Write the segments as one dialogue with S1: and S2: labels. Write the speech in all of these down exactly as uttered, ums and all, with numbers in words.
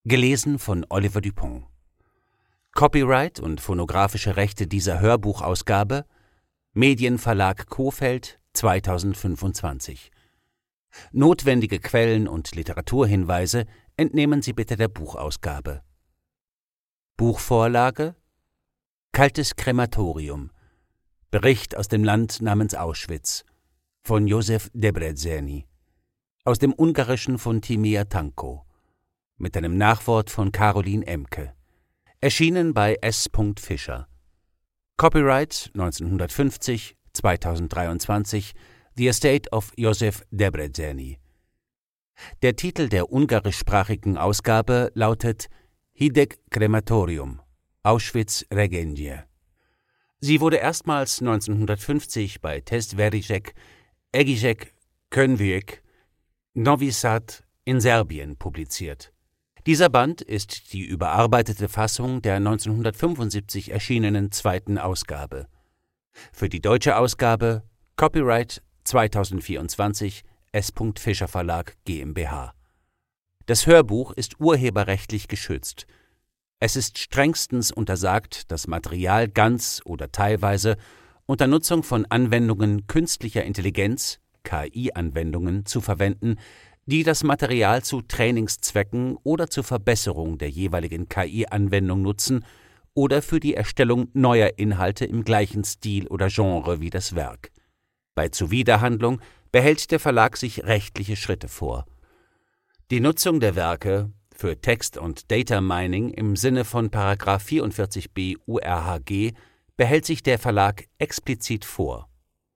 S1: Gelesen von Oliver Dupont. Copyright und phonographische Rechte dieser Hörbuchausgabe Medienverlag Kohfeldt zweitausendfünfundzwanzig. Notwendige Quellen und Literaturhinweise entnehmen Sie bitte der Buchausgabe. Buchvorlage: Kaltes Krematorium. Bericht aus dem Land namens Auschwitz von Josef Debreceni. Aus dem Ungarischen von Timea Tanko. Mit einem Nachwort von Caroline Emke. Erschienen bei S. Fischer. Copyright neunzehnhundertfünfzig zweitausenddreiundzwanzig The Estate of Josef Debreceni. Der Titel der ungarischsprachigen Ausgabe lautet Hideg Krematorium, Auschwitz-Regenie. Sie wurde erstmals neunzehnhundertfünfzig bei Testveríček, Egysek, Könvők, Novi Sad in Serbien publiziert. Dieser Band ist die überarbeitete Fassung der neunzehnhundertfünfundsiebzig erschienenen zweiten Ausgabe. Für die deutsche Ausgabe Copyright zweitausendvierundzwanzig S. Fischer Verlag GmbH. Das Hörbuch ist urheberrechtlich geschützt. Es ist strengstens untersagt, das Material ganz oder teilweise unter Nutzung von Anwendungen künstlicher Intelligenz, K I-Anwendungen, zu verwenden, die das Material zu Trainingszwecken oder zur Verbesserung der jeweiligen K I-Anwendung nutzen oder für die Erstellung neuer Inhalte im gleichen Stil oder Genre wie das Werk. Bei Zuwiderhandlung behält der Verlag sich rechtliche Schritte vor. Die Nutzung der Werke für Text- und Data Mining im Sinne von Paragraph vierundvierzig b U R H G behält sich der Verlag explizit vor.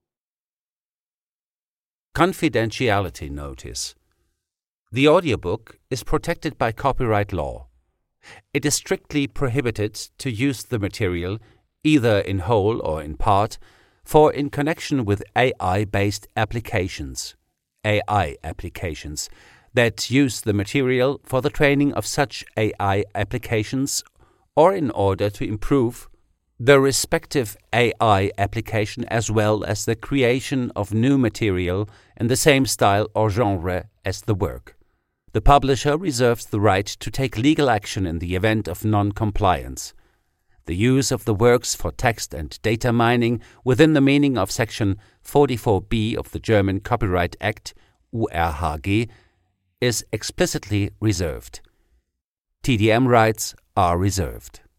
S1: Confidentiality Notice. The audiobook is protected by copyright law. It is strictly prohibited to use the material, either in whole or in part, for in connection with A I-based applications, A I applications, that use the material for the training of such A I applications or in order to improve the respective A I application as well as the creation of new material in the same style or genre as the work. The publisher reserves the right to take legal action in the event of non-compliance. The use of the works for text and data mining within the meaning of Section forty-four b of the German Copyright Act, U R H G, is explicitly reserved. T D M rights are reserved.